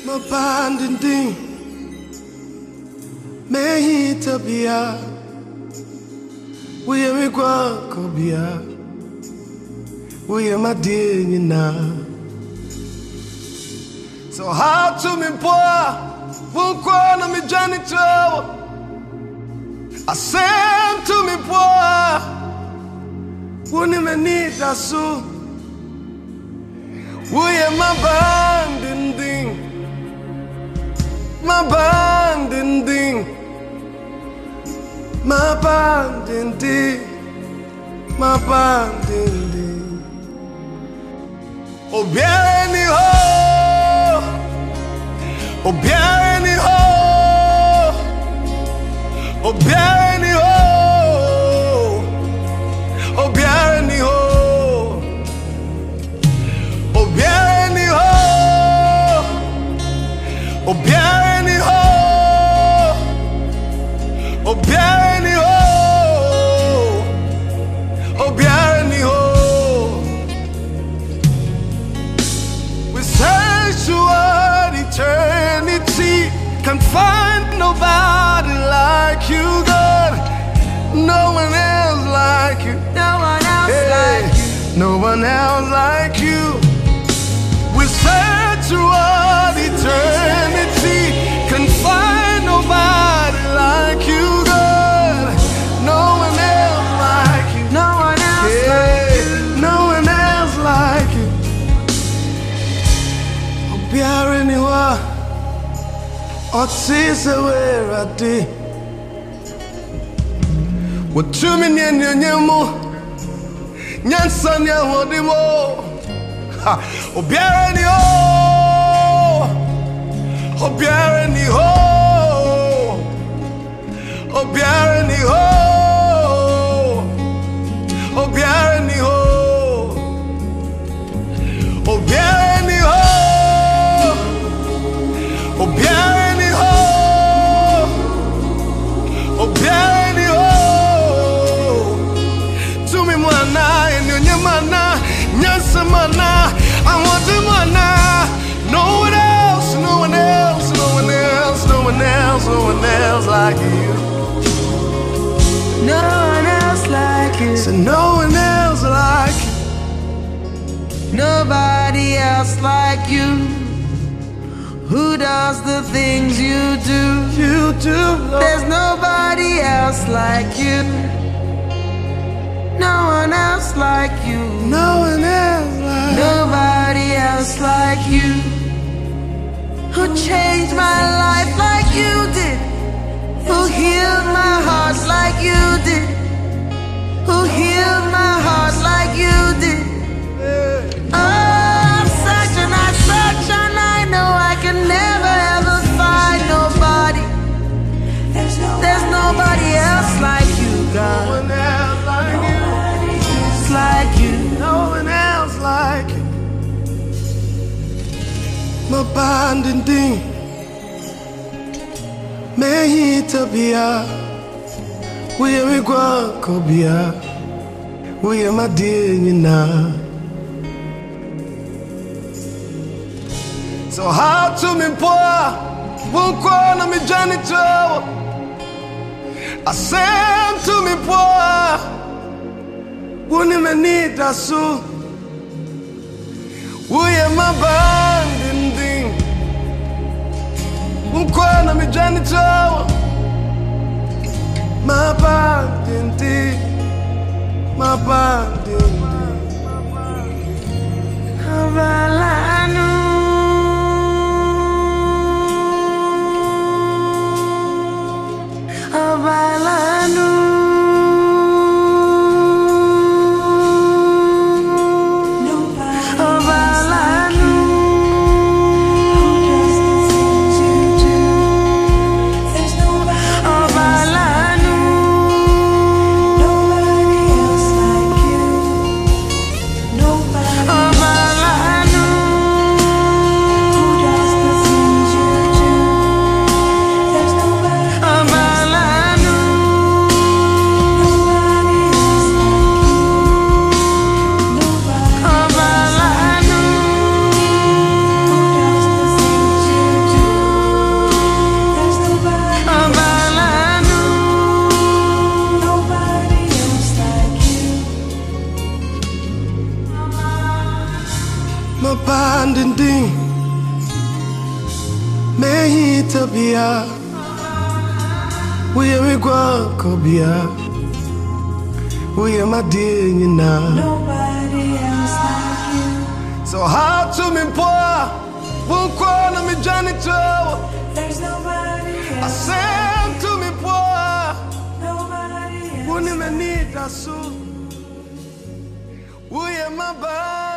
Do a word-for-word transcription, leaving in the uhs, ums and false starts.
Mabanding Mehita Bia We are Kobia We are my dear now. So how to me poor won't call on me janitor. I send to me poor won't even need that so we are my banding ding. My banding ding, my banding ding, my banding ding. Oh, bienni ho, oh, bienni ho, oh, bienni ho, oh, bienni ho, oh, bienni ho, oh, bienni. Obiani ho, Obiani ho. We search toward eternity, can't find nobody like you, God. No one else like you. No one else hey, like you. No one else like you. We search toward eternity, can't find nobody like you. Otisa where I did what two million yamo Nyansan ya Hodimo Obiarani ho Obiarani ho Obiarani ho Obiarani ho Obiarani ho Obiarani Obiani ho to me mana and your mana Nyansa mana I want to mana no one else no one else no one else no one else no one else like you no one else like you so no one else like you nobody else like you. Who does the things you do? You do, Lord. There's nobody else like you. No one else like you. No one else like Nobody else like you. Who changed my life like you did. Who healed my heart like you did. Who healed my heart like you did. Oh, I'm such and I such and I know I can never ever find nobody. There's nobody else like you, God. No one else like you. It's like you. No one else like you. My banding ding Mehita Bia We are Kobia We are my dear now. So how to me poor won't call on me janitor. I send to me poor won't even need that so we are my banding ding won't call on me janitor. My banding ding my banding ding Havalanu Havalanu Mapandinding Mehitabia We are Guacobia We are my dear Nobody else like you. So how to me poor Won't call me janitor. There's nobody else. I said to me poor Nobody else. Wouldn't even need a suit We are my body